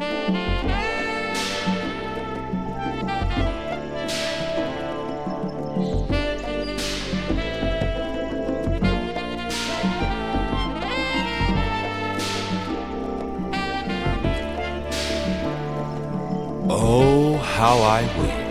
Oh, how I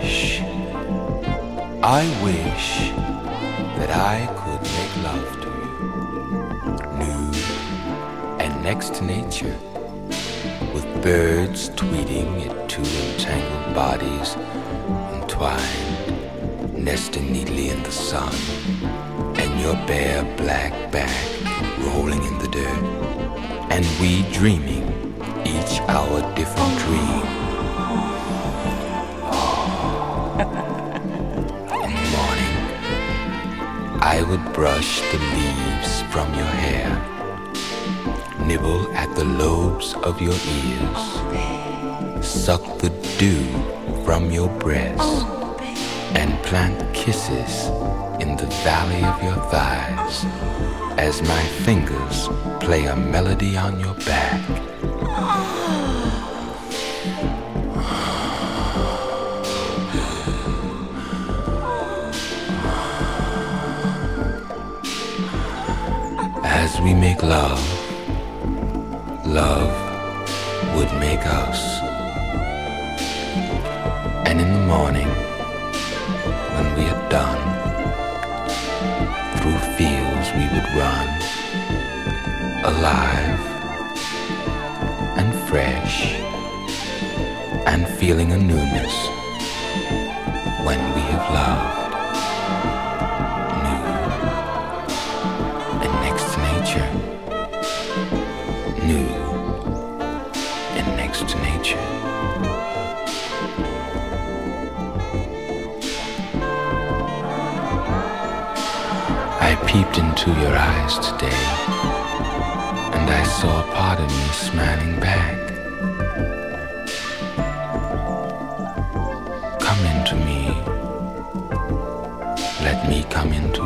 wish that I could make love to you, nude and next to nature, with birds tweeting at two entangled bodies, entwined, nesting neatly in the sun, and your bare black back rolling in the dirt, and we dreaming each our different dream. I would brush the leaves from your hair, nibble at the lobes of your ears, suck the dew from your breast, and plant kisses in the valley of your thighs as my fingers play a melody on your back. As we make love, love would make us. And in the morning, when we are done, through fields we would run, alive and fresh, and feeling a newness when we have loved. New and next to nature. I peeped into your eyes today, and I saw a part of me smiling back. Come into me, let me come into